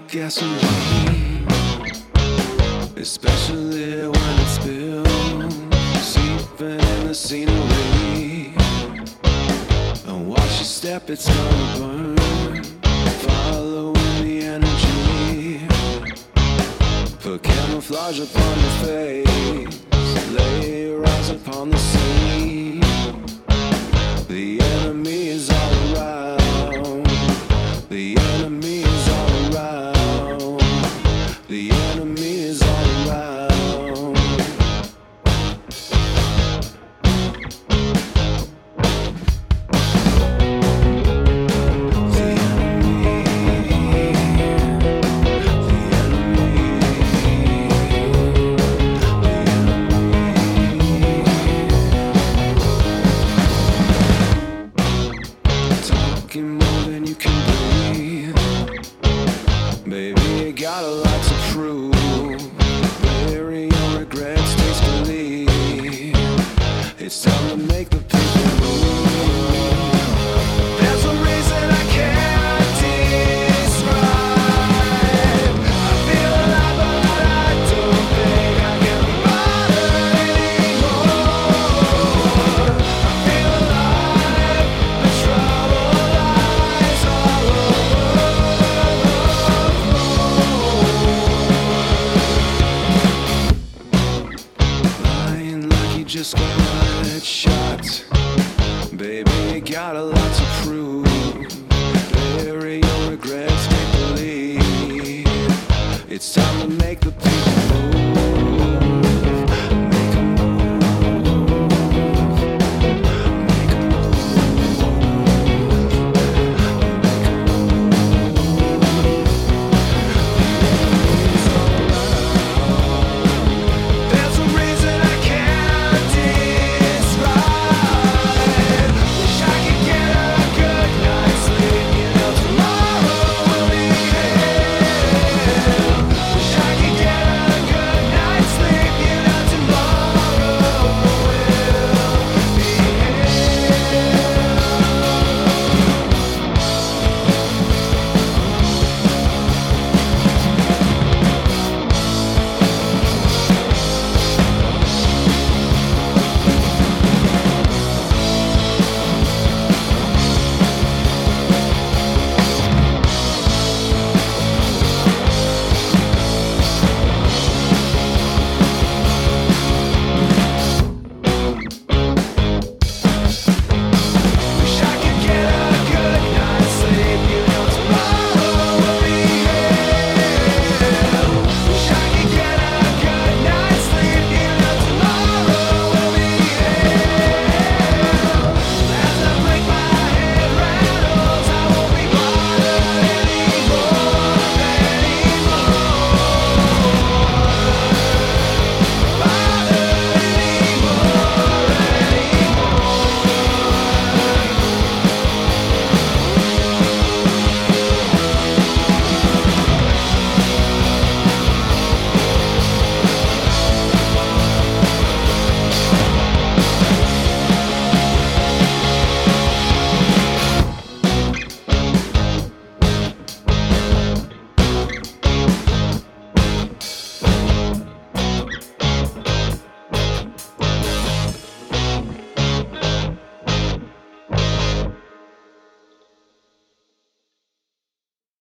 gasoline, especially when it's spilled, seeping in the scenery. And watch your step, it's gonna burn. Following the energy, put camouflage upon your face, lay your eyes upon the scene. The enemy is all around. The enemy is all around. The enemy is all around. The enemy, talking more than you can breathe. Baby, you got a lot to